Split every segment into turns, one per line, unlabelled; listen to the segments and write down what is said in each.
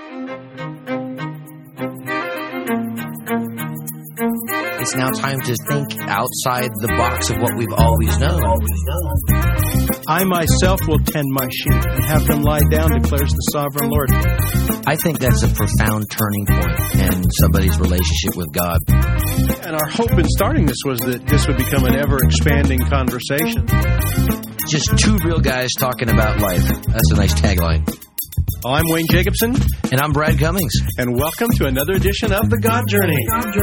It's now time to think outside the box of what we've always known.
I myself will tend my sheep and have them lie down, declares the sovereign Lord.
I think that's a profound turning point in somebody's relationship with God.
And our hope in starting this was that this would become an ever-expanding conversation.
Just two real guys talking about life. That's a nice tagline.
Well, I'm Wayne Jacobson.
And I'm Brad Cummings.
And welcome to another edition of The God Journey.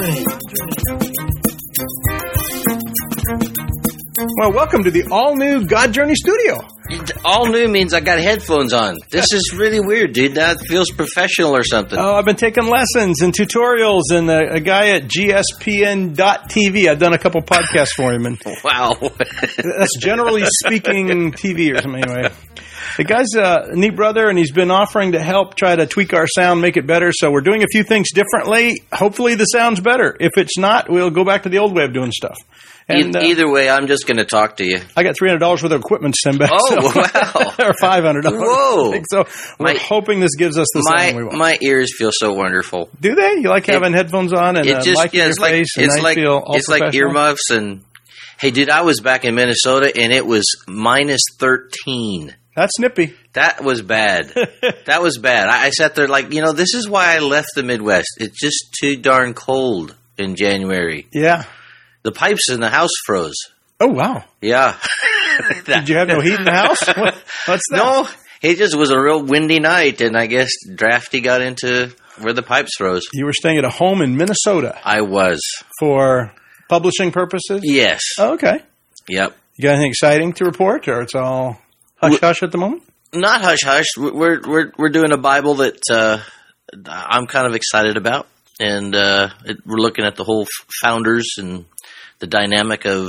Well, welcome to the all-new God Journey studio.
All new means I got headphones on. This is really weird, dude. That feels professional or something.
Oh, I've been taking lessons and tutorials, and a guy at gspn.tv. I've done a couple podcasts for him. And
wow.
That's generally speaking TV or something anyway. The guy's a neat brother, and he's been offering to help try to tweak our sound, make it better. So we're doing a few things differently. Hopefully the sound's better. If it's not, we'll go back to the old way of doing stuff. And,
either way, I'm just going to talk to you.
I got $300 worth of equipment to send back.
Oh, wow.
Or $500.
Whoa.
So we're hoping this gives us the sound we want.
My ears feel so wonderful.
Do they? You like having headphones on and a mic in your face?
It's like earmuffs. And hey, dude, I was back in Minnesota, and it was minus 13.
That's nippy.
That was bad. That was bad. I sat there like, this is why I left the Midwest. It's just too darn cold in January.
Yeah.
The pipes in the house froze.
Oh, wow.
Yeah.
Did you have no heat in the house? What's that?
No, it just was a real windy night, and I guess Drafty got into where the pipes froze.
You were staying at a home in Minnesota.
I was.
For publishing purposes?
Yes.
Oh, okay.
Yep.
You got anything exciting to report, or it's all hush-hush at the moment?
Not hush-hush. We're doing a Bible that I'm kind of excited about, and we're looking at the whole founders and the dynamic of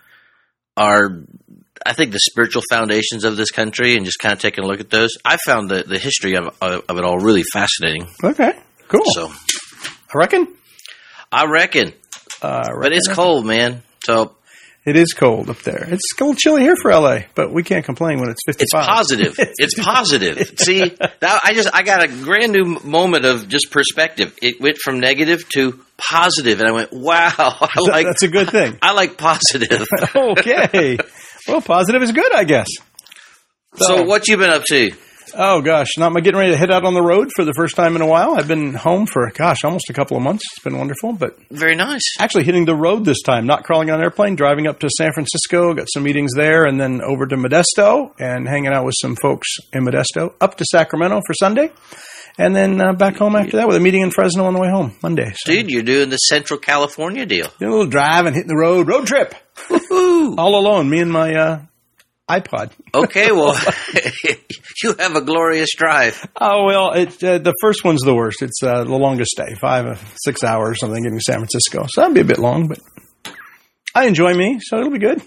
I think the spiritual foundations of this country, and just kind of taking a look at those. I found the history of it all really fascinating.
Okay, cool.
So,
I reckon.
But it's cold, man. So
it is cold up there. It's a little chilly here for LA, but we can't complain when it's 55.
It's positive. It's positive. See, I got a brand new moment of just perspective. It went from negative to positive, and I went, wow.
That's a good thing.
I like positive.
Okay. Well, positive is good, I guess.
So what you been up to?
Oh, gosh. Not getting ready to head out on the road for the first time in a while. I've been home for, almost a couple of months. It's been wonderful. But
very nice.
Actually hitting the road this time, not crawling on an airplane, driving up to San Francisco, got some meetings there, and then over to Modesto and hanging out with some folks in Modesto, up to Sacramento for Sunday. And then back home after that with a meeting in Fresno on the way home Monday. So.
Dude, you're doing the Central California deal.
Doing a little drive and hitting the road trip.
Woo-hoo.
All alone, me and my iPod.
Okay, well, you have a glorious drive.
Oh, well, the first one's the worst. It's the longest day, 6 hours, something, getting to San Francisco. So that'd be a bit long, but I enjoy me, so it'll be good.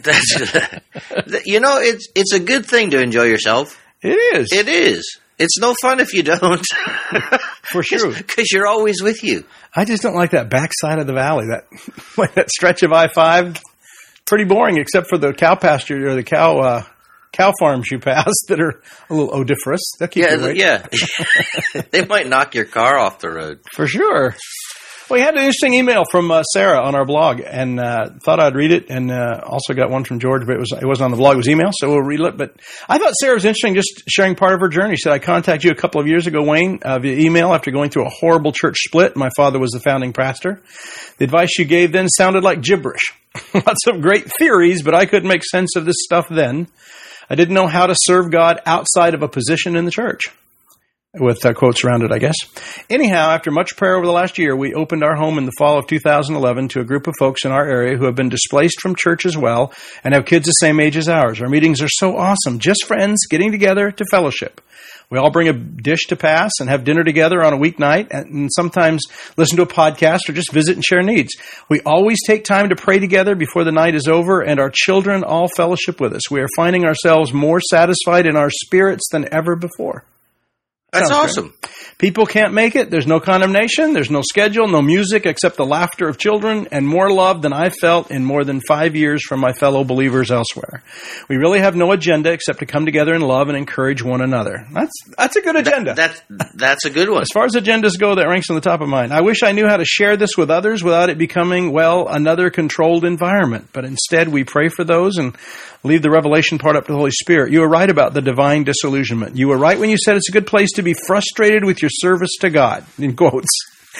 It's a good thing to enjoy yourself.
It is.
It is. It's no fun if you don't.
For sure.
Because you're always with you.
I just don't like that backside of the valley, that stretch of I-5. Pretty boring, except for the cow pasture or the cow farms you pass that are a little odoriferous. They'll keep you awake.
Yeah. They might knock your car off the road.
For sure. We had an interesting email from Sarah on our blog, and thought I'd read it, and also got one from George, but it wasn't on the blog, it was email, so we'll read it. But I thought Sarah was interesting, just sharing part of her journey. She said, I contacted you a couple of years ago, Wayne, via email after going through a horrible church split. My father was the founding pastor. The advice you gave then sounded like gibberish. Lots of great theories, but I couldn't make sense of this stuff then. I didn't know how to serve God outside of a position in the church. With quotes around it, I guess. Anyhow, after much prayer over the last year, we opened our home in the fall of 2011 to a group of folks in our area who have been displaced from church as well and have kids the same age as ours. Our meetings are so awesome. Just friends getting together to fellowship. We all bring a dish to pass and have dinner together on a weeknight and sometimes listen to a podcast or just visit and share needs. We always take time to pray together before the night is over, and our children all fellowship with us. We are finding ourselves more satisfied in our spirits than ever before.
That's awesome.
People can't make it. There's no condemnation. There's no schedule, no music except the laughter of children, and more love than I've felt in more than 5 years from my fellow believers elsewhere. We really have no agenda except to come together in love and encourage one another. That's a good agenda.
That's a good one.
As far as agendas go, that ranks on the top of mine. I wish I knew how to share this with others without it becoming, well, another controlled environment. But instead, we pray for those and leave the revelation part up to the Holy Spirit. You were right about the divine disillusionment. You were right when you said it's a good place to be frustrated with your service to God, in quotes.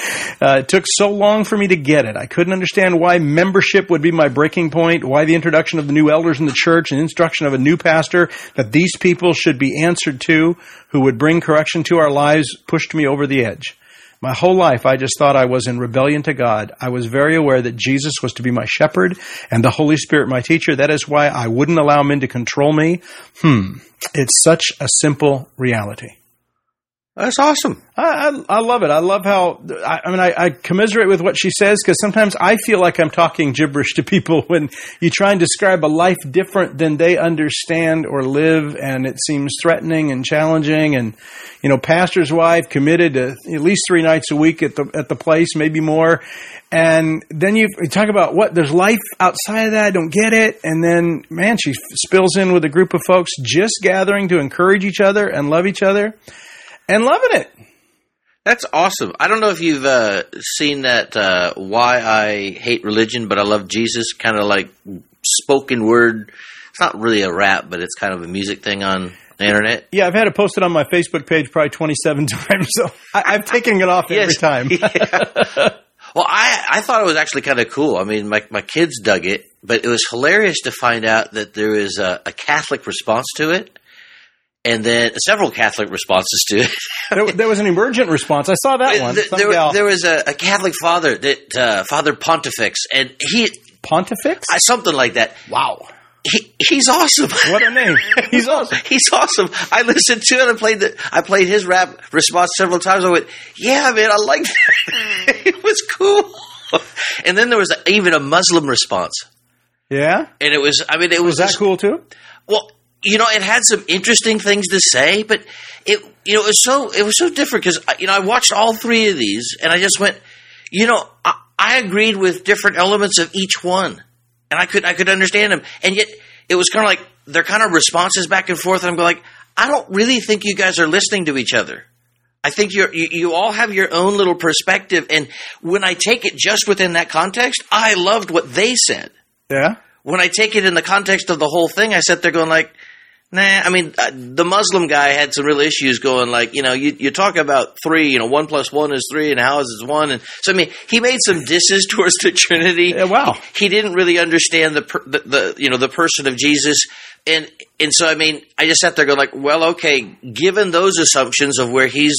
It took so long for me to get it. I couldn't understand why membership would be my breaking point, why the introduction of the new elders in the church and instruction of a new pastor, that these people should be answered to, who would bring correction to our lives, pushed me over the edge. My whole life, I just thought I was in rebellion to God. I was very aware that Jesus was to be my shepherd and the Holy Spirit my teacher. That is why I wouldn't allow men to control me. It's such a simple reality.
That's awesome.
I love it. I love how, I commiserate with what she says, because sometimes I feel like I'm talking gibberish to people when you try and describe a life different than they understand or live, and it seems threatening and challenging. And, pastor's wife committed to at least 3 nights a week at the place, maybe more. And then you talk about there's life outside of that. I don't get it. And then, man, she spills in with a group of folks just gathering to encourage each other and love each other. And loving it.
That's awesome. I don't know if you've seen that Why I Hate Religion, But I Love Jesus, kind of like spoken word. It's not really a rap, but it's kind of a music thing on the internet.
Yeah, I've had it posted on my Facebook page probably 27 times, so I've taken it off every time.
Yeah. Well, I thought it was actually kind of cool. I mean, my kids dug it, but it was hilarious to find out that there is a Catholic response to it. And then several Catholic responses to it.
There was an emergent response. I saw that one.
There was a Catholic father, that Father Pontifex, and he
Pontifex,
something like that.
Wow,
he's awesome.
What a name! He's awesome.
He's awesome. I listened to it. I played his rap response several times. I went, "Yeah, man, I like that." It was cool. And then there was even a Muslim response.
Yeah,
and it was. I mean, it was
that cool too?
Well. It had some interesting things to say, but it was so different because, I watched all 3 of these and I just went, I agreed with different elements of each one, and I could understand them. And yet it was kind of like they're kind of responses back and forth. And I'm going like, I don't really think you guys are listening to each other. I think you all have your own little perspective. And when I take it just within that context, I loved what they said.
Yeah. When
I take it in the context of the whole thing, I sat there going like, nah, I mean, the Muslim guy had some real issues going like, you talk about 3, 1 + 1 is 3 and how is 1. And so, I mean, he made some disses towards the Trinity.
Yeah, wow.
He didn't really understand the person of Jesus. And so, I mean, I just sat there going like, well, okay, given those assumptions of where he's,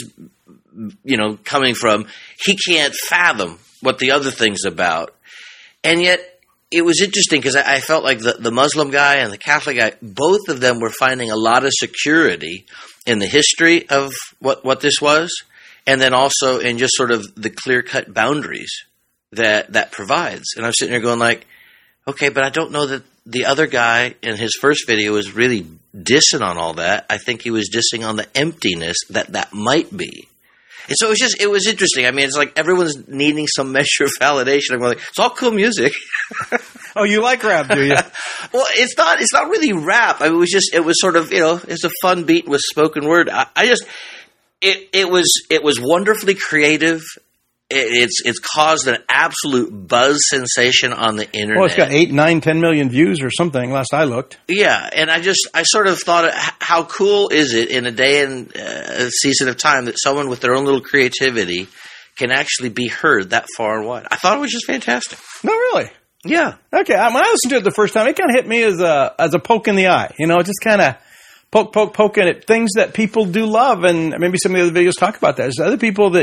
coming from, he can't fathom what the other thing's about. And yet, it was interesting because I felt like the Muslim guy and the Catholic guy, both of them were finding a lot of security in the history of what this was, and then also in just sort of the clear-cut boundaries that provides. And I'm sitting there going like, okay, but I don't know that the other guy in his first video was really dissing on all that. I think he was dissing on the emptiness that might be. And so it was interesting. I mean, it's like everyone's needing some measure of validation. I'm like, it's all cool music.
Oh, you like rap, do you?
Well, it's not really rap. I mean, it was sort of, it's a fun beat with spoken word. It was wonderfully creative. It's caused an absolute buzz sensation on the internet.
Well, it's got 8, 9, 10 million views or something last I looked.
Yeah, and I sort of thought, how cool is it in a day and a season of time that someone with their own little creativity can actually be heard that far and wide? I thought it was just fantastic.
No, really?
Yeah.
Okay, when I listened to it the first time, it kind of hit me as a poke in the eye. Just kind of poking at things that people do love, and maybe some of the other videos talk about that. There's other people that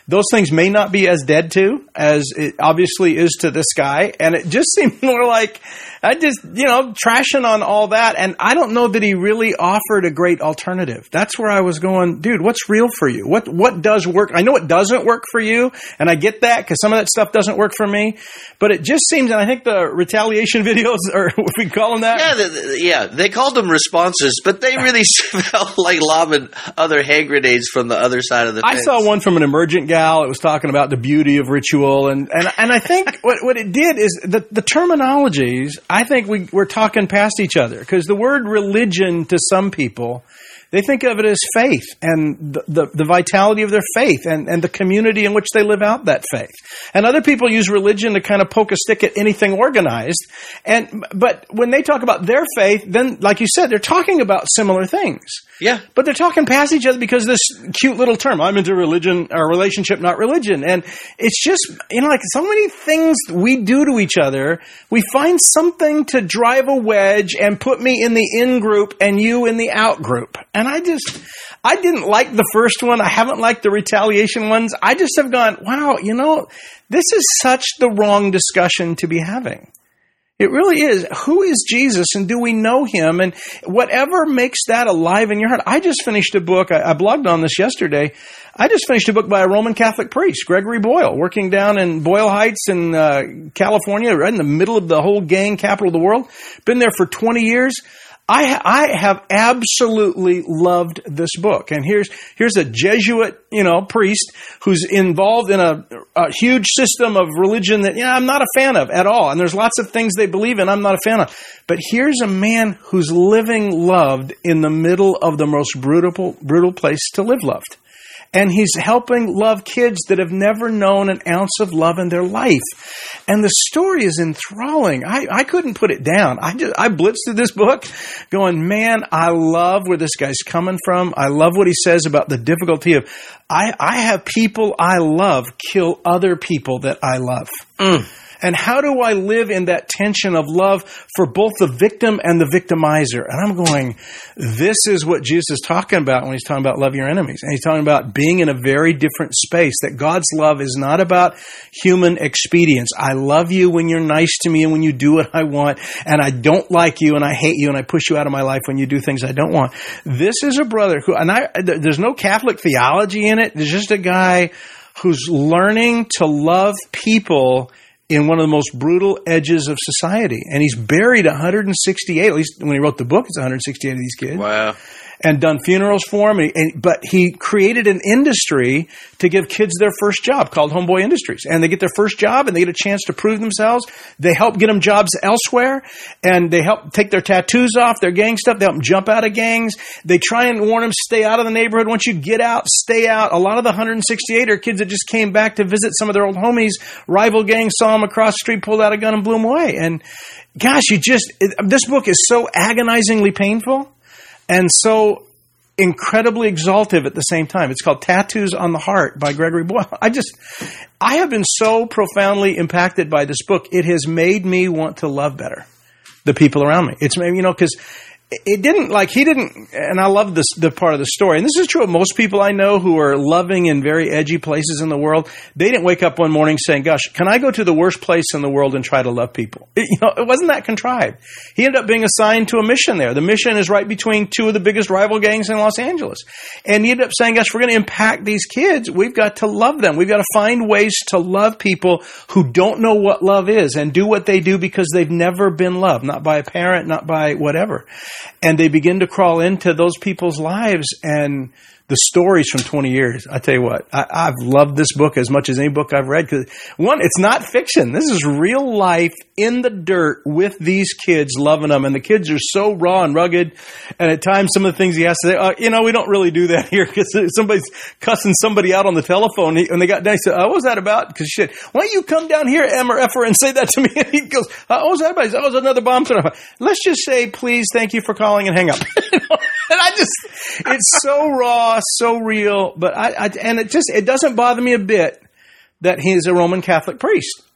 those things may not be as dead to as it obviously is to this guy. And it just seemed more like I just, trashing on all that. And I don't know that he really offered a great alternative. That's where I was going, dude, what's real for you? What does work? I know it doesn't work for you. And I get that because some of that stuff doesn't work for me. But it just seems, and I think the retaliation videos, or if we call them that.
They called them responses, but they really felt like lobbing other hand grenades from the other side of the fence.
I saw one from an emergent gal. It was talking about the beauty of ritual. And I think what it did is the terminologies, I think we're talking past each other, because the word religion to some people, they think of it as faith and the vitality of their faith and the community in which they live out that faith. And other people use religion to kind of poke a stick at anything organized. But when they talk about their faith, then, like you said, they're talking about similar things.
Yeah.
But they're talking past each other because this cute little term, I'm into religion, or relationship, not religion. And it's just, like so many things we do to each other, we find something to drive a wedge and put me in the in group and you in the out group. And I didn't like the first one. I haven't liked the retaliation ones. I just have gone, wow, this is such the wrong discussion to be having. It really is. Who is Jesus, and do we know him? And whatever makes that alive in your heart. I just finished a book. I blogged on this yesterday. I just finished a book by a Roman Catholic priest, Gregory Boyle, working down in Boyle Heights in California, right in the middle of the whole gang capital of the world. Been there for 20 years. I have absolutely loved this book. And here's a Jesuit, priest who's involved in a huge system of religion that, I'm not a fan of at all. And there's lots of things they believe in I'm not a fan of. But here's a man who's living loved in the middle of the most brutal place to live loved. And he's helping love kids that have never known an ounce of love in their life. And the story is enthralling. I couldn't put it down. I blitzed through this book going, man, I love where this guy's coming from. I love what he says about the difficulty of, I have people I love kill other people that I love. And how do I live in that tension of love for both the victim and the victimizer? And I'm going, this is what Jesus is talking about when he's talking about love your enemies. And he's talking about being in a very different space, that God's love is not about human expedience. I love you when you're nice to me and when you do what I want, and I don't like you and I hate you and I push you out of my life when you do things I don't want. This is a brother who, there's no Catholic theology in it. There's just a guy who's learning to love people in one of the most brutal edges of society. And he's buried 168, at least when he wrote the book, it's 168 of these kids.
Wow.
And done funerals for them. But he created an industry to give kids their first job called Homeboy Industries. And they get their first job and they get a chance to prove themselves. They help get them jobs elsewhere. And they help take their tattoos off, their gang stuff. They help them jump out of gangs. They try and warn them, stay out of the neighborhood. Once you get out, stay out. A lot of the 168 are kids that just came back to visit some of their old homies. Rival gangs saw them across the street, pulled out a gun and blew them away. And gosh, this book is so agonizingly painful and so incredibly exaltive at the same time. It's called Tattoos on the Heart by Gregory Boyle. I have been so profoundly impacted by this book. It has made me want to love better the people around me. It's maybe, because it didn't, he didn't, and I love the part of the story, and this is true of most people I know who are loving in very edgy places in the world. They didn't wake up one morning saying, gosh, can I go to the worst place in the world and try to love people? It wasn't that contrived. He ended up being assigned to a mission there. The mission is right between two of the biggest rival gangs in Los Angeles. And he ended up saying, gosh, we're going to impact these kids. We've got to love them. We've got to find ways to love people who don't know what love is and do what they do because they've never been loved, not by a parent, not by whatever. And they begin to crawl into those people's lives and the stories from 20 years. I tell you what, I've loved this book as much as any book I've read. Because one, it's not fiction. This is real life in the dirt with these kids, loving them. And the kids are so raw and rugged. And at times, some of the things he has to say, we don't really do that here because somebody's cussing somebody out on the telephone. And they got down, he said, what was that about? Because she said, why don't you come down here, M or F, and say that to me? And he goes, what was that about? He said, that was another bomb. Let's just say, please, thank you for calling and hang up. And it's so raw, so real, but it doesn't bother me a bit that he's a Roman Catholic priest.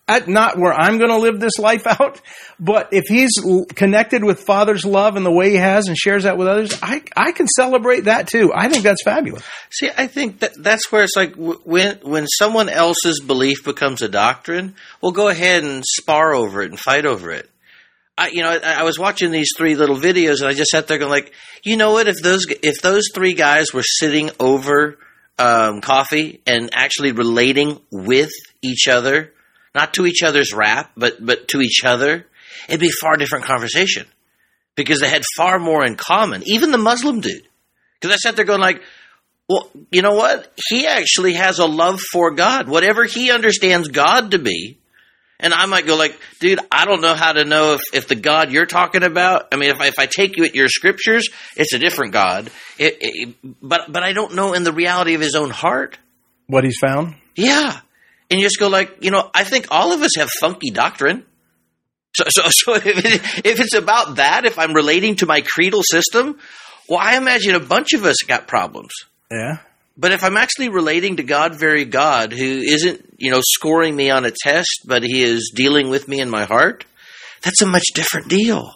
not where I'm going to live this life out, but if he's connected with Father's love and the way he has and shares that with others, I can celebrate that too. I think that's fabulous.
See, I think that's where it's like when someone else's belief becomes a doctrine, we'll go ahead and spar over it and fight over it. I was watching these 3 little videos and I just sat there going like, you know what? If those 3 guys were sitting over coffee and actually relating with each other, not to each other's rap, but to each other, it'd be a far different conversation because they had far more in common. Even the Muslim dude. Because I sat there going like, well, you know what? He actually has a love for God, whatever he understands God to be. And I might go like, dude, I don't know how to know if the God you're talking about, I mean, if I take you at your scriptures, it's a different God. But I don't know in the reality of his own heart.
What he's found?
Yeah. And you just go like, I think all of us have funky doctrine. So if it's about that, if I'm relating to my creedal system, well, I imagine a bunch of us got problems.
Yeah.
But if I'm actually relating to God, very God, who isn't, scoring me on a test, but he is dealing with me in my heart, that's a much different deal.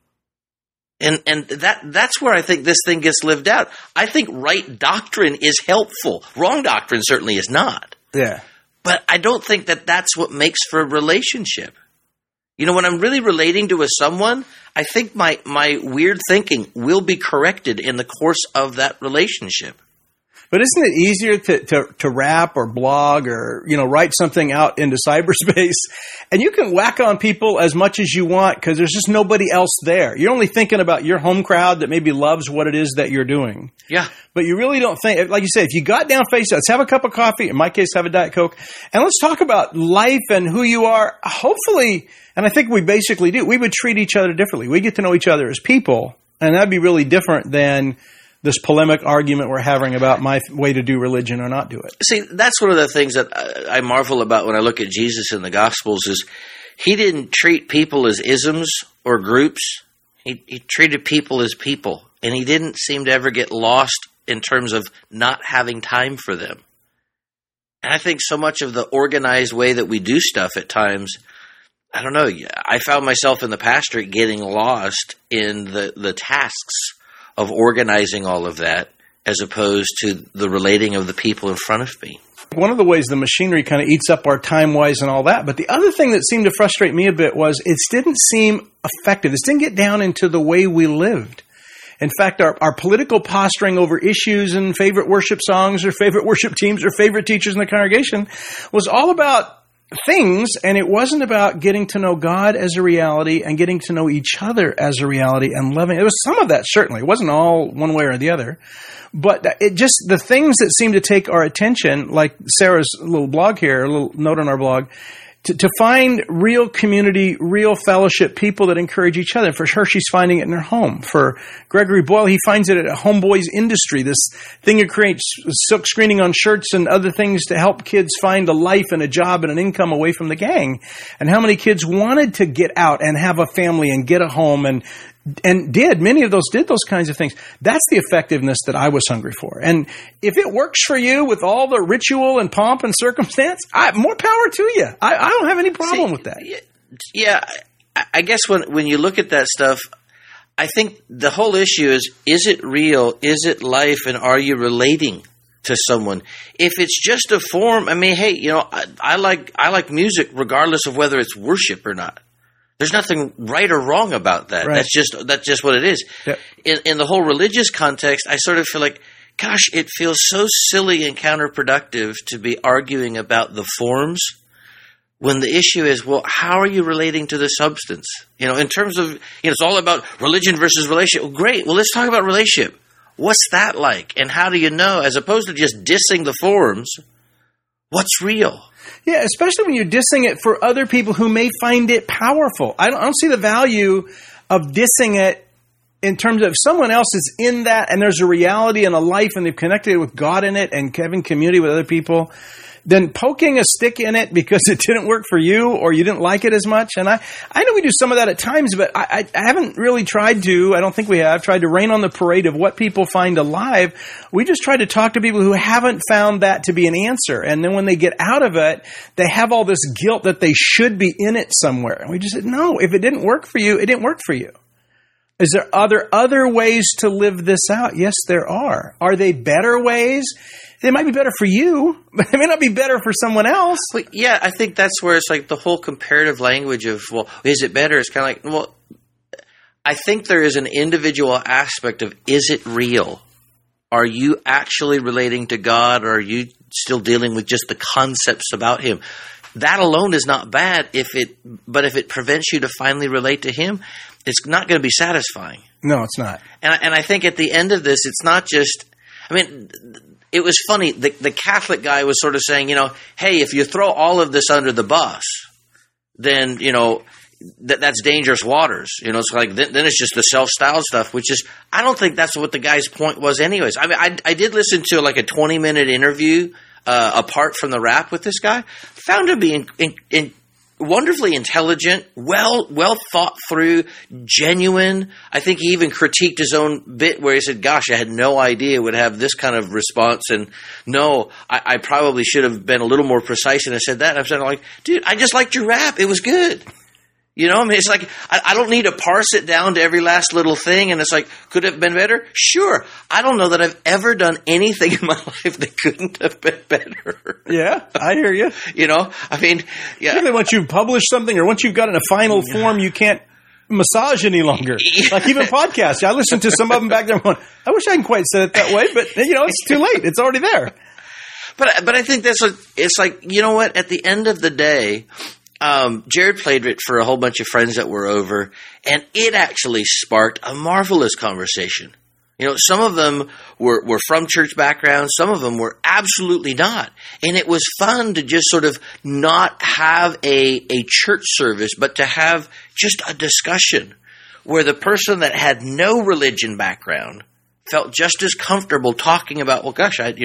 And that's where I think this thing gets lived out. I think right doctrine is helpful. Wrong doctrine certainly is not.
Yeah.
But I don't think that's what makes for a relationship. When I'm really relating to someone, I think my weird thinking will be corrected in the course of that relationship.
But isn't it easier to rap or blog or, write something out into cyberspace? And you can whack on people as much as you want because there's just nobody else there. You're only thinking about your home crowd that maybe loves what it is that you're doing.
Yeah.
But you really don't think, like you said, if you got down face, let's have a cup of coffee. In my case, have a Diet Coke. And let's talk about life and who you are. Hopefully, and I think we basically do, we would treat each other differently. We get to know each other as people. And that'd be really different than this polemic argument we're having about my way to do religion or not do it.
See, that's one of the things that I marvel about when I look at Jesus in the Gospels is he didn't treat people as isms or groups. He treated people as people, and he didn't seem to ever get lost in terms of not having time for them. And I think so much of the organized way that we do stuff at times, I don't know, I found myself in the pastorate getting lost in the tasks of organizing all of that as opposed to the relating of the people in front of me.
One of the ways the machinery kind of eats up our time-wise and all that, but the other thing that seemed to frustrate me a bit was it didn't seem effective. This didn't get down into the way we lived. In fact, our political posturing over issues and favorite worship songs or favorite worship teams or favorite teachers in the congregation was all about things, and it wasn't about getting to know God as a reality and getting to know each other as a reality and loving. It was some of that, certainly. It wasn't all one way or the other. But it just, the things that seem to take our attention, like Sarah's little blog here, a little note on our blog, to find real community, real fellowship, people that encourage each other. For her, she's finding it in her home. For Gregory Boyle, he finds it at Homeboys Industry, this thing that creates silk screening on shirts and other things to help kids find a life and a job and an income away from the gang. And how many kids wanted to get out and have a family and get a home and many of those did those kinds of things. That's the effectiveness that I was hungry for. And if it works for you with all the ritual and pomp and circumstance, more power to you. I don't have any problem with that.
Yeah, I guess when you look at that stuff, I think the whole issue is it real? Is it life? And are you relating to someone? If it's just a form, I mean, hey, I like music regardless of whether it's worship or not. There's nothing right or wrong about that.
Right.
That's just what it is.
Yep.
In the whole religious context, I sort of feel like, gosh, it feels so silly and counterproductive to be arguing about the forms when the issue is, well, how are you relating to the substance? In terms of, it's all about religion versus relationship. Well, great. Well, let's talk about relationship. What's that like? And how do you know, as opposed to just dissing the forms, what's real?
Yeah, especially when you're dissing it for other people who may find it powerful. I don't see the value of dissing it in terms of someone else is in that and there's a reality and a life and they've connected with God in it and having community with other people, then poking a stick in it because it didn't work for you or you didn't like it as much. And I know we do some of that at times, but I haven't really tried to, I don't think we have, tried to rain on the parade of what people find alive. We just try to talk to people who haven't found that to be an answer. And then when they get out of it, they have all this guilt that they should be in it somewhere. And we just said, no, if it didn't work for you, it didn't work for you. Is there other ways to live this out? Yes, there are. Are they better ways? They might be better for you, but they may not be better for someone else.
Well, yeah, I think that's where it's like the whole comparative language of, well, is it better? It's kind of like, well, I think there is an individual aspect of, is it real? Are you actually relating to God, or are you still dealing with just the concepts about Him? That alone is not bad, but if it prevents you to finally relate to Him, it's not going to be satisfying.
No, it's not.
And I think at the end of this, it's not just, I mean, it was funny. The Catholic guy was sort of saying, hey, if you throw all of this under the bus, then, that's dangerous waters. It's like, then it's just the self-styled stuff, which is, I don't think that's what the guy's point was anyways. I mean, I did listen to like a 20-minute interview apart from the rap with this guy. Found him to be wonderfully intelligent, well thought through, genuine. I think he even critiqued his own bit where he said, gosh, I had no idea it would have this kind of response. And no, I probably should have been a little more precise and I said that. And I'm saying like, dude, I just liked your rap. It was good. I mean, it's like, I don't need to parse it down to every last little thing. And it's like, could it have been better? Sure. I don't know that I've ever done anything in my life that couldn't have been better.
Yeah, I hear you.
I mean, yeah.
Particularly once you've published something or once you've got it in a final form, you can't massage any longer. Like even podcasts. I listened to some of them back there going, I wish I hadn't quite said it that way, but it's too late. It's already there.
But I think that's what, it's like, you know what? At the end of the day, Jared played it for a whole bunch of friends that were over, and it actually sparked a marvelous conversation. Some of them were from church backgrounds, some of them were absolutely not. And it was fun to just sort of not have a church service, but to have just a discussion where the person that had no religion background felt just as comfortable talking about, well, gosh, I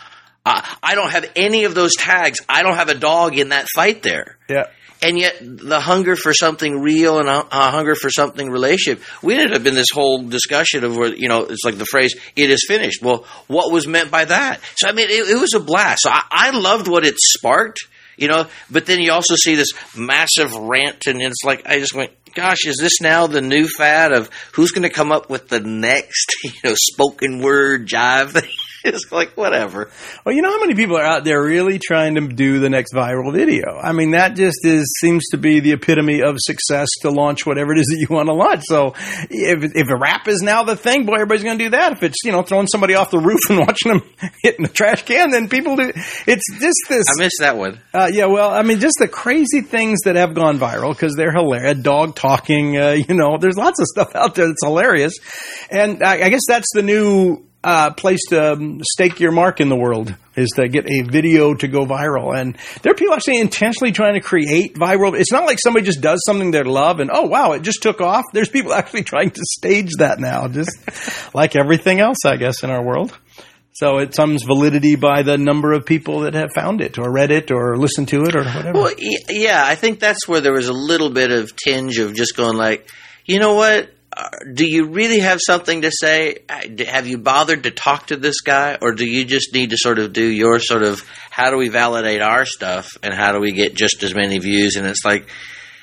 don't have any of those tags. I don't have a dog in that fight there.
Yeah.
And yet the hunger for something real and a hunger for something relationship, we ended up in this whole discussion of where, it's like the phrase, it is finished. Well, what was meant by that? So, I mean, it was a blast. So I loved what it sparked, but then you also see this massive rant and it's like, I just went, gosh, is this now the new fad of who's going to come up with the next, spoken word jive thing? It's like, whatever.
Well, how many people are out there really trying to do the next viral video? I mean, that just seems to be the epitome of success to launch whatever it is that you want to launch. So if a rap is now the thing, boy, everybody's going to do that. If it's, throwing somebody off the roof and watching them hitting the trash can, then people do. It's just this.
I missed that one.
Yeah, well, I mean, just the crazy things that have gone viral because they're hilarious. Dog talking, there's lots of stuff out there that's hilarious. And I guess that's the new place to stake your mark in the world is to get a video to go viral. And there are people actually intentionally trying to create viral. It's not like somebody just does something they love and, oh, wow, it just took off. There's people actually trying to stage that now, just like everything else, I guess, in our world. So it comes validity by the number of people that have found it or read it or listened to it or whatever.
Well, yeah, I think that's where there was a little bit of tinge of just going like, you know what? Do you really have something to say? Have you bothered to talk to this guy? Or do you just need to sort of do your sort of, how do we validate our stuff and how do we get just as many views? And it's like,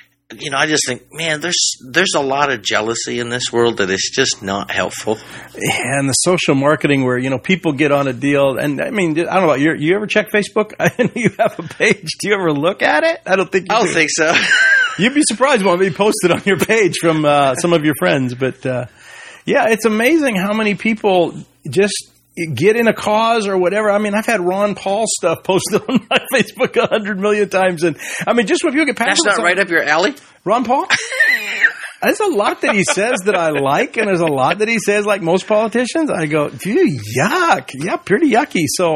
I just think, man, there's a lot of jealousy in this world that is just not helpful.
And the social marketing where, people get on a deal. And I mean, I don't know about you ever check Facebook? I know you have a page. Do you ever look at it? I don't think you do.
I don't think so.
You'd be surprised what we posted on your page from some of your friends. But, yeah, it's amazing how many people just get in a cause or whatever. I mean, I've had Ron Paul stuff posted on my Facebook 100 million times. And, I mean, just when people get past
that's not right up your alley?
Ron Paul? There's a lot that he says that I like, and there's a lot that he says like most politicians. I go, phew, yuck. Yeah, pretty yucky. So,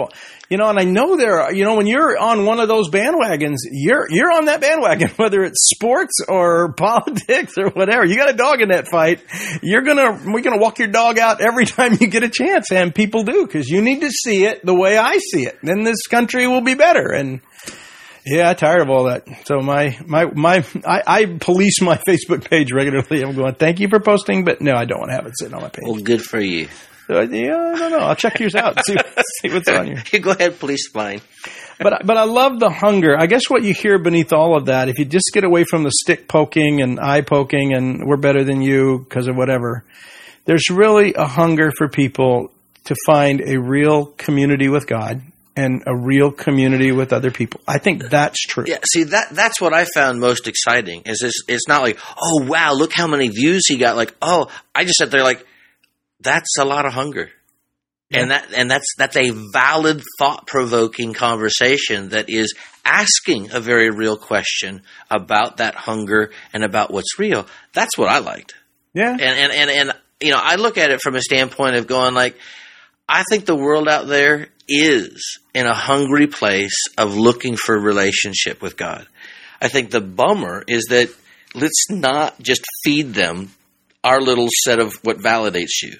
And I know when you're on one of those bandwagons, you're on that bandwagon, whether it's sports or politics or whatever. You got a dog in that fight. We're gonna walk your dog out every time you get a chance, and people do, because you need to see it the way I see it. Then this country will be better. And yeah, I'm tired of all that. So I police my Facebook page regularly. I'm going, thank you for posting, but no, I don't want to have it sitting on my page.
Well, good for you.
Yeah, I don't know. I'll check yours out and see what's on here.
You go ahead, police mine.
But I love the hunger. I guess what you hear beneath all of that, if you just get away from the stick poking and eye poking and we're better than you because of whatever, there's really a hunger for people to find a real community with God and a real community with other people. I think that's true.
Yeah, see, that's what I found most exciting. It's not like, oh, wow, look how many views he got. Like, oh, I just sat there like, that's a lot of hunger. Yeah. And that's a valid, thought-provoking conversation that is asking a very real question about that hunger and about what's real. That's what I liked.
Yeah.
And I look at it from a standpoint of going like, I think the world out there is in a hungry place of looking for relationship with God. I think the bummer is that let's not just feed them our little set of what validates you.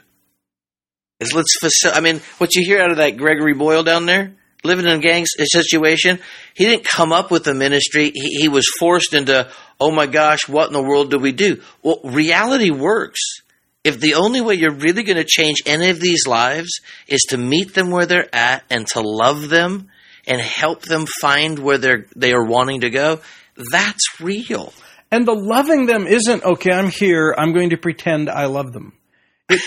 What you hear out of that Gregory Boyle down there, living in a gang situation, he didn't come up with a ministry. He was forced into, oh my gosh, what in the world do we do? Well, reality works. If the only way you're really going to change any of these lives is to meet them where they're at and to love them and help them find where they are wanting to go, that's real.
And the loving them isn't, okay, I'm here, I'm going to pretend I love them. No.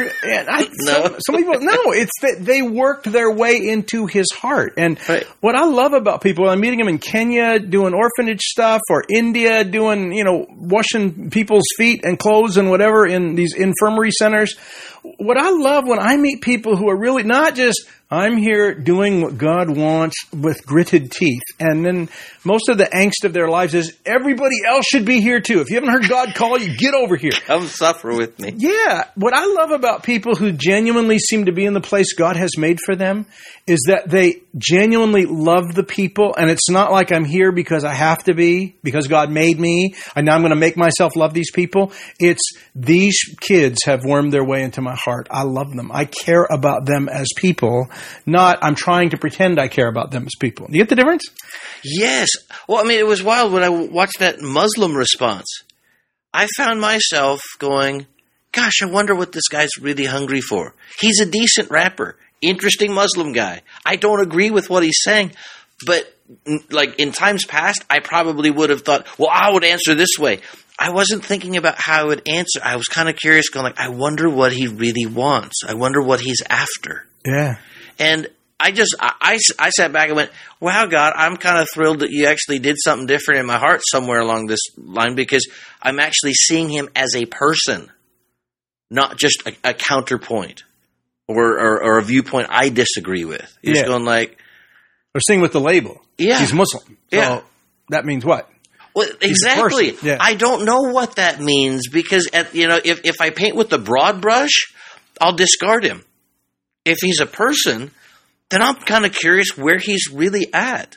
Some people, no, it's that they worked their way into his heart. And right. What I love about people, I'm meeting them in Kenya doing orphanage stuff, or India doing, washing people's feet and clothes and whatever in these infirmary centers. What I love when I meet people who are really not just, I'm here doing what God wants with gritted teeth. And then most of the angst of their lives is everybody else should be here too. If you haven't heard God call you, get over here.
Come suffer with me.
Yeah. What I love about people who genuinely seem to be in the place God has made for them is that they genuinely love the people. And it's not like I'm here because I have to be, because God made me, and now I'm going to make myself love these people. It's these kids have wormed their way into my heart. I love them. I care about them as people. Not, I'm trying to pretend I care about them as people. Do you get the difference?
Yes. Well, it was wild when I watched that Muslim response. I found myself going, gosh, I wonder what this guy's really hungry for. He's a decent rapper, interesting Muslim guy. I don't agree with what he's saying, but like in times past, I probably would have thought, well, I would answer this way. I wasn't thinking about how I would answer. I was kind of curious, going like, I wonder what he really wants. I wonder what he's after.
Yeah.
And I sat back and went, wow, God, I'm kind of thrilled that you actually did something different in my heart somewhere along this line, because I'm actually seeing him as a person, not just a counterpoint or a viewpoint I disagree with. He's going like...
Or seeing with the label.
Yeah.
He's Muslim. So
yeah.
That means what?
Well, exactly.
Yeah.
I don't know what that means, because if I paint with the broad brush, I'll discard him. If he's a person, then I'm kind of curious where he's really at.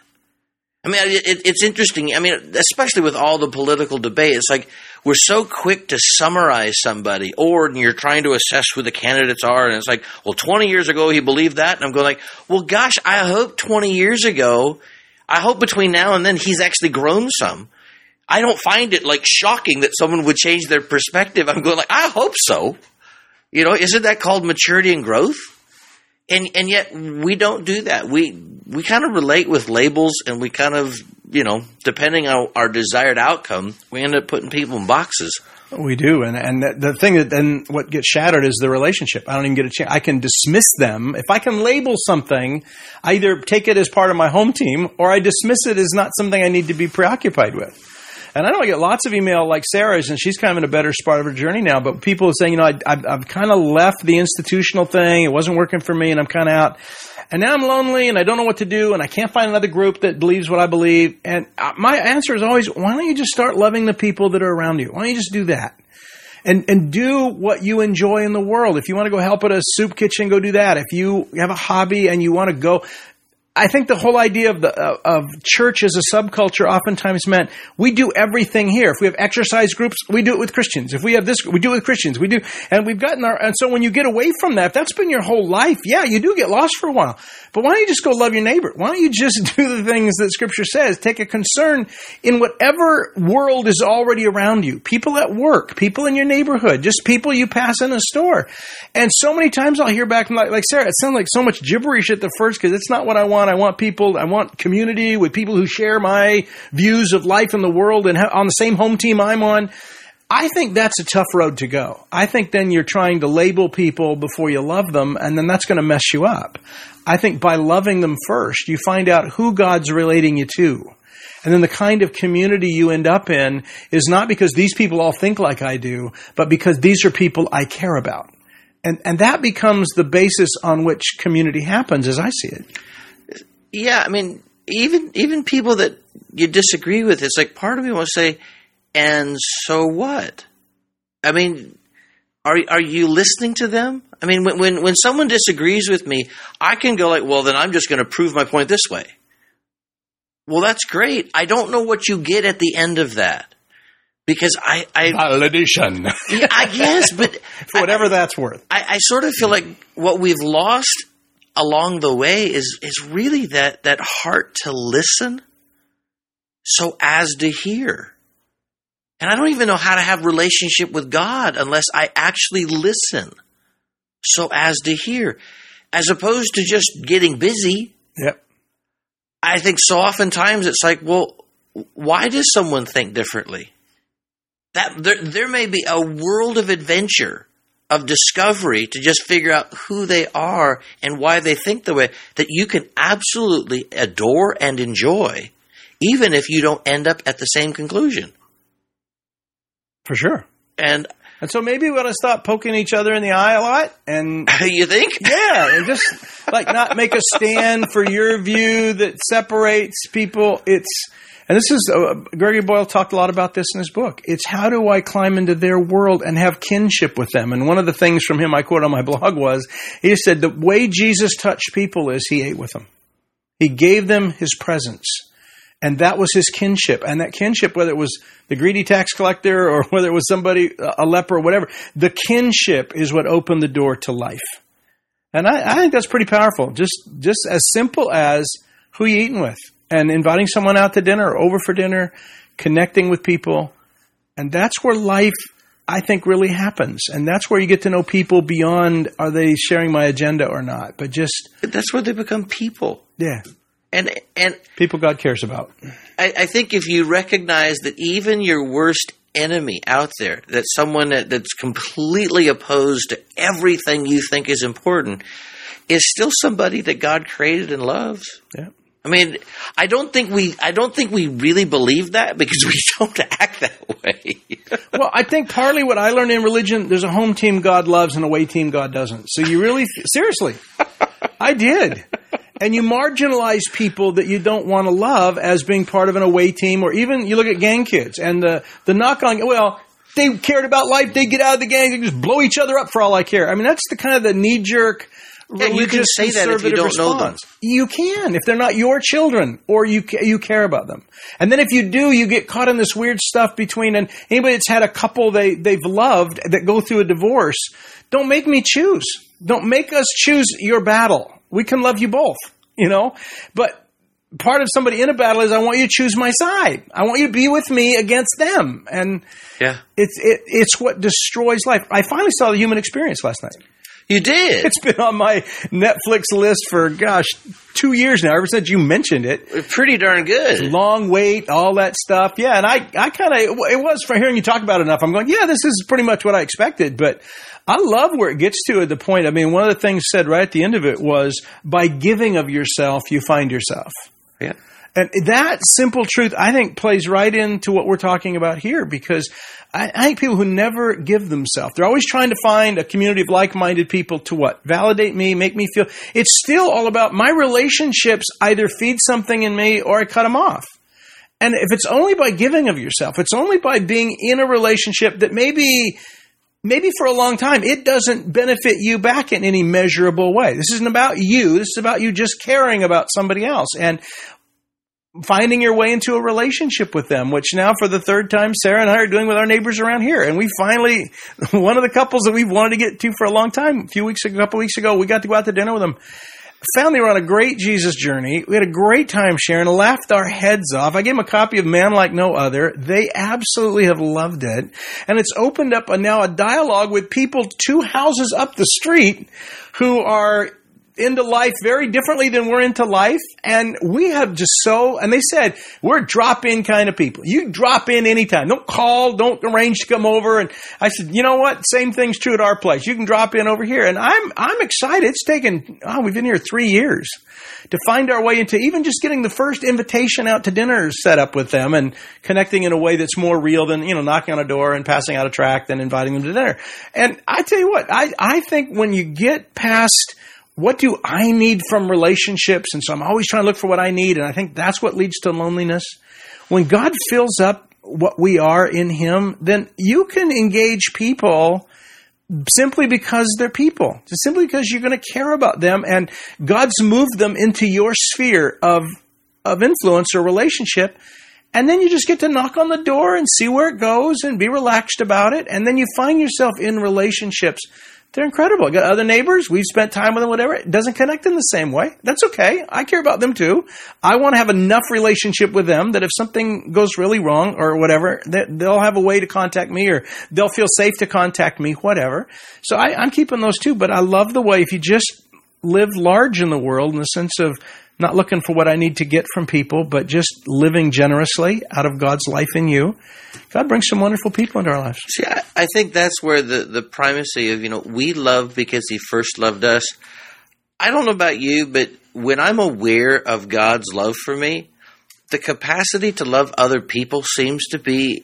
It's interesting. Especially with all the political debate, it's like we're so quick to summarize somebody, or you're trying to assess who the candidates are, and it's like, well, 20 years ago he believed that, and I'm going like, well, gosh, I hope 20 years ago, I hope between now and then he's actually grown some. I don't find it like shocking that someone would change their perspective. I'm going like, I hope so. Isn't that called maturity and growth? And yet we don't do that. We kind of relate with labels, and we kind of, depending on our desired outcome, we end up putting people in boxes.
We do. And the thing that then what gets shattered is the relationship. I don't even get a chance. I can dismiss them. If I can label something, I either take it as part of my home team, or I dismiss it as not something I need to be preoccupied with. And I know I get lots of email like Sarah's, and she's kind of in a better spot of her journey now, but people are saying, I've kind of left the institutional thing. It wasn't working for me, and I'm kind of out. And now I'm lonely, and I don't know what to do, and I can't find another group that believes what I believe. And my answer is always, why don't you just start loving the people that are around you? Why don't you just do that? And do what you enjoy in the world. If you want to go help at a soup kitchen, go do that. If you have a hobby and you want to go... I think the whole idea of church as a subculture oftentimes meant we do everything here. If we have exercise groups, we do it with Christians. If we have this, we do it with Christians. And we've gotten and so when you get away from that, if that's been your whole life, yeah, you do get lost for a while. But why don't you just go love your neighbor? Why don't you just do the things that Scripture says? Take a concern in whatever world is already around you. People at work, people in your neighborhood, just people you pass in a store. And so many times I'll hear back from like Sarah, it sounds like so much gibberish at the first because it's not what I want. I want community with people who share my views of life in the world and on the same home team I'm on. I think that's a tough road to go. I think then you're trying to label people before you love them, and then that's going to mess you up. I think by loving them first, you find out who God's relating you to. And then the kind of community you end up in is not because these people all think like I do, but because these are people I care about. And that becomes the basis on which community happens, as I see it.
Yeah, I mean, even people that you disagree with, it's like part of me wants to say, and so what? I mean, are you listening to them? I mean, when someone disagrees with me, I can go like, well, then I'm just going to prove my point this way. Well, that's great. I don't know what you get at the end of that. Because I
validation.
Yeah, I guess, but
for whatever that's worth.
I sort of feel like what we've lost along the way is really that heart to listen so as to hear. And I don't even know how to have relationship with God unless I actually listen so as to hear, as opposed to just getting busy.
Yep.
I think so oftentimes it's like, well, why does someone think differently? That there may be a world of adventure, of discovery to just figure out who they are and why they think the way that you can absolutely adore and enjoy, even if you don't end up at the same conclusion.
For sure.
And
so maybe we ought to stop poking each other in the eye a lot. And
you think?
Yeah, and just like not make a stand for your view that separates people. And this is, Gregory Boyle talked a lot about this in his book. It's how do I climb into their world and have kinship with them? And one of the things from him I quote on my blog was, he said, the way Jesus touched people is he ate with them. He gave them his presence. And that was his kinship. And that kinship, whether it was the greedy tax collector or whether it was somebody, a leper or whatever, the kinship is what opened the door to life. And I think that's pretty powerful. Just as simple as who you eating with. And inviting someone out to dinner or over for dinner, connecting with people. And that's where life, I think, really happens. And that's where you get to know people beyond, are they sharing my agenda or not? But
that's where they become people.
Yeah.
And
people God cares about.
I think if you recognize that even your worst enemy out there, that someone that's completely opposed to everything you think is important, is still somebody that God created and loves.
Yeah.
I mean, I don't think we really believe that because we don't act that way.
Well, I think partly what I learned in religion, there's a home team God loves and a away team God doesn't. So you really, seriously, I did. And you marginalize people that you don't want to love as being part of an away team, or even you look at gang kids and the knock on, well, they cared about life, they get out of the gang, they just blow each other up for all I care. I mean, that's the kind of the knee-jerk religious,
you can say that if you don't know them.
You can, if they're not your children or you care about them. And then if you do, you get caught in this weird stuff between, and anybody that's had a couple they've loved that go through a divorce, don't make me choose. Don't make us choose your battle. We can love you both, but part of somebody in a battle is I want you to choose my side. I want you to be with me against them. And
yeah,
it's what destroys life. I finally saw The Human Experience last night.
You did?
It's been on my Netflix list for, 2 years now, ever since you mentioned it.
Pretty darn good.
It's long wait, all that stuff. Yeah, and I kind of, it was for hearing you talk about it enough. I'm going, yeah, this is pretty much what I expected. But I love where it gets to at the point. I mean, one of the things said right at the end of it was, by giving of yourself, you find yourself.
Yeah.
And that simple truth, I think, plays right into what we're talking about here, because I think people who never give themselves, they're always trying to find a community of like-minded people to what? Validate me, make me feel. It's still all about my relationships either feed something in me or I cut them off. And if it's only by giving of yourself, it's only by being in a relationship that maybe maybe for a long time, it doesn't benefit you back in any measurable way. This isn't about you. This is about you just caring about somebody else and finding your way into a relationship with them, which now for the third time, Sarah and I are doing with our neighbors around here. And we finally, one of the couples that we've wanted to get to for a long time, a couple weeks ago, we got to go out to dinner with them. Found they were on a great Jesus journey. We had a great time sharing, laughed our heads off. I gave them a copy of Man Like No Other. They absolutely have loved it. And it's opened up now a dialogue with people 2 houses up the street who are into life very differently than we're into life. And we have just and they said, we're drop-in kind of people. You drop in anytime. Don't call, don't arrange to come over. And I said, you know what? Same thing's true at our place. You can drop in over here. And I'm excited. It's taken, we've been here 3 years to find our way into even just getting the first invitation out to dinner set up with them and connecting in a way that's more real than, knocking on a door and passing out a tract and inviting them to dinner. And I tell you what, I think when you get past what do I need from relationships? And so I'm always trying to look for what I need. And I think that's what leads to loneliness. When God fills up what we are in Him, then you can engage people simply because they're people. Just simply because you're going to care about them. And God's moved them into your sphere of influence or relationship. And then you just get to knock on the door and see where it goes and be relaxed about it. And then you find yourself in relationships. They're incredible. I got other neighbors. We've spent time with them, whatever. It doesn't connect in the same way. That's okay. I care about them too. I want to have enough relationship with them that if something goes really wrong or whatever, they'll have a way to contact me or they'll feel safe to contact me, whatever. So I'm keeping those too. But I love the way if you just live large in the world in the sense of not looking for what I need to get from people, but just living generously out of God's life in you, God brings some wonderful people into our lives.
See, I think that's where the primacy of, we love because He first loved us. I don't know about you, but when I'm aware of God's love for me, the capacity to love other people seems to be,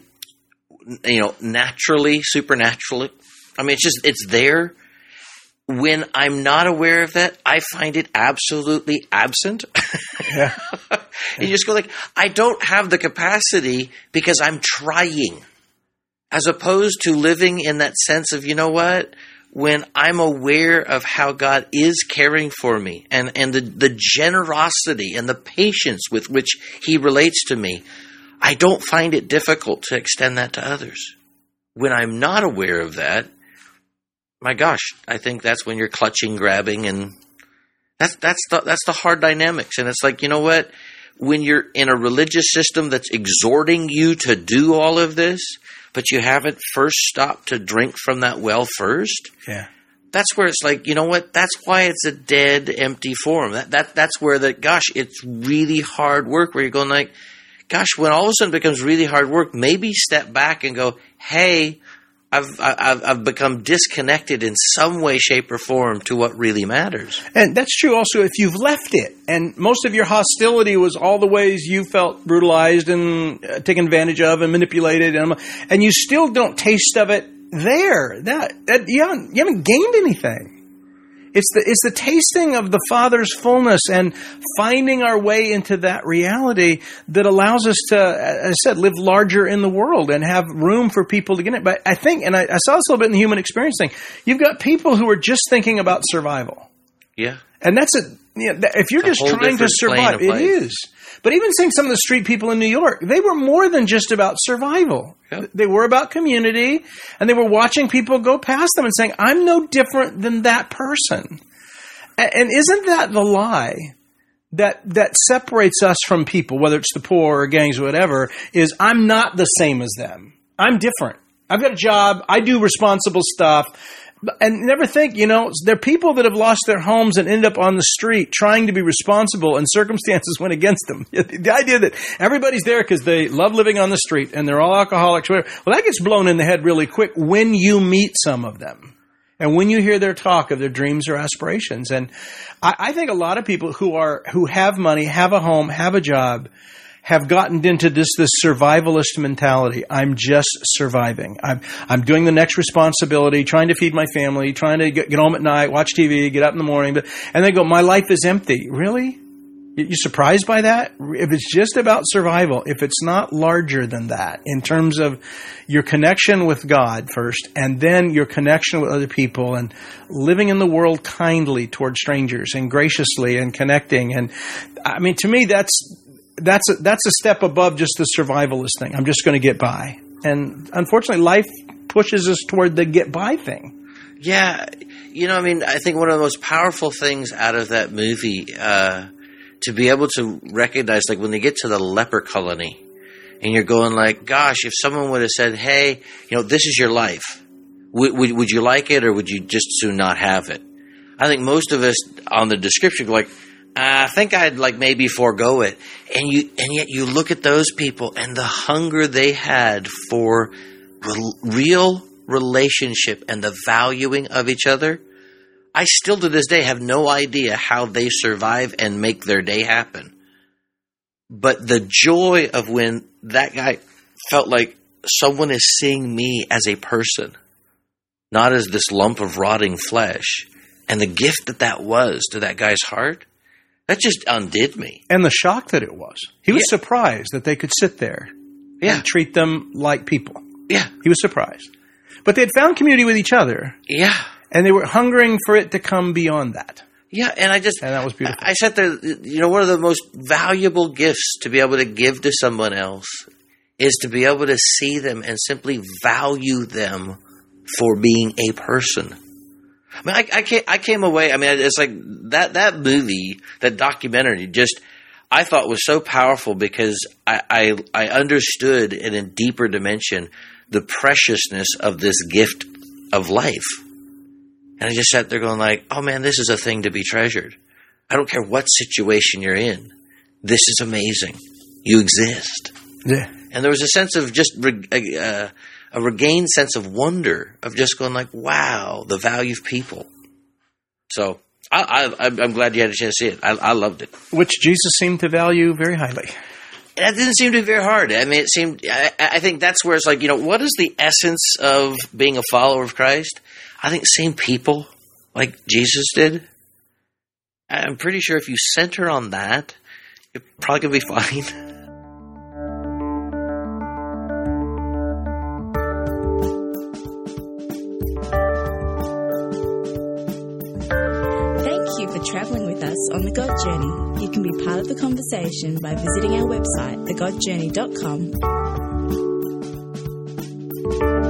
naturally, supernaturally. I mean, it's there. When I'm not aware of that, I find it absolutely absent.
Yeah.
And you just go I don't have the capacity because I'm trying. As opposed to living in that sense of, when I'm aware of how God is caring for me and the generosity and the patience with which He relates to me, I don't find it difficult to extend that to others. When I'm not aware of that, my gosh, I think that's when you're clutching, grabbing, and that's the hard dynamics. And it's what? When you're in a religious system that's exhorting you to do all of this, but you haven't first stopped to drink from that well first,
yeah,
that's where it's what? That's why it's a dead, empty form. That's where it's really hard work. Where you're going gosh, when all of a sudden it becomes really hard work, maybe step back and go, hey, I've become disconnected in some way, shape, or form to what really matters.
And that's true also if you've left it. And most of your hostility was all the ways you felt brutalized and taken advantage of and manipulated. And you still don't taste of it there. That you haven't gained anything. It's the tasting of the Father's fullness and finding our way into that reality that allows us to, as I said, live larger in the world and have room for people to get it. But I think, and I saw this a little bit in the human experience thing, you've got people who are just thinking about survival.
Yeah.
And that's if you're just trying to survive, it is. But even seeing some of the street people in New York, they were more than just about survival. Yep. They were about community, and they were watching people go past them and saying, I'm no different than that person. And isn't that the lie that separates us from people, whether it's the poor or gangs or whatever, is I'm not the same as them. I'm different. I've got a job. I do responsible stuff. And never think, there are people that have lost their homes and end up on the street trying to be responsible and circumstances went against them. The idea that everybody's there because they love living on the street and they're all alcoholics, whatever. Well, that gets blown in the head really quick when you meet some of them. And when you hear their talk of their dreams or aspirations. And I think a lot of people who have money, have a home, have a job, have gotten into this survivalist mentality. I'm just surviving. I'm doing the next responsibility, trying to feed my family, trying to get home at night, watch TV, get up in the morning. And they go, my life is empty. Really? You surprised by that? If it's just about survival, if it's not larger than that in terms of your connection with God first, and then your connection with other people, and living in the world kindly toward strangers and graciously and connecting. And I mean, to me, that's a step above just the survivalist thing. I'm just going to get by. And unfortunately, life pushes us toward the get by thing.
Yeah. I mean, I think one of the most powerful things out of that movie, to be able to recognize, like when they get to the leper colony and you're going like, gosh, if someone would have said, hey, this is your life, would you like it, or would you just soon not have it? I think most of us on the description go like, I think I'd like maybe forego it. And yet you look at those people and the hunger they had for real relationship and the valuing of each other. I still to this day have no idea how they survive and make their day happen. But the joy of when that guy felt like someone is seeing me as a person, not as this lump of rotting flesh, and the gift that was to that guy's heart, that just undid me.
And the shock that it was. He was surprised that they could sit there and treat them like people.
Yeah.
He was surprised. But they had found community with each other.
Yeah.
And they were hungering for it to come beyond that.
Yeah, and
that was beautiful.
I sat there, one of the most valuable gifts to be able to give to someone else is to be able to see them and simply value them for being a person. I mean, I came away, I mean, it's like that movie, that documentary, I thought was so powerful because I understood in a deeper dimension the preciousness of this gift of life. And I just sat there going like, oh man, this is a thing to be treasured. I don't care what situation you're in. This is amazing. You exist.
Yeah.
And there was a sense of just a regained sense of wonder of just going like, wow, the value of people. So I'm glad you had a chance to see it. I loved it.
Which Jesus seemed to value very highly.
That didn't seem to be very hard. I mean, I think that's where it's like, what is the essence of being a follower of Christ? I think seeing people like Jesus did. I'm pretty sure if you center on that, you're probably going to be fine.
Thank you for traveling with us on The God Journey. You can be part of the conversation by visiting our website, thegodjourney.com.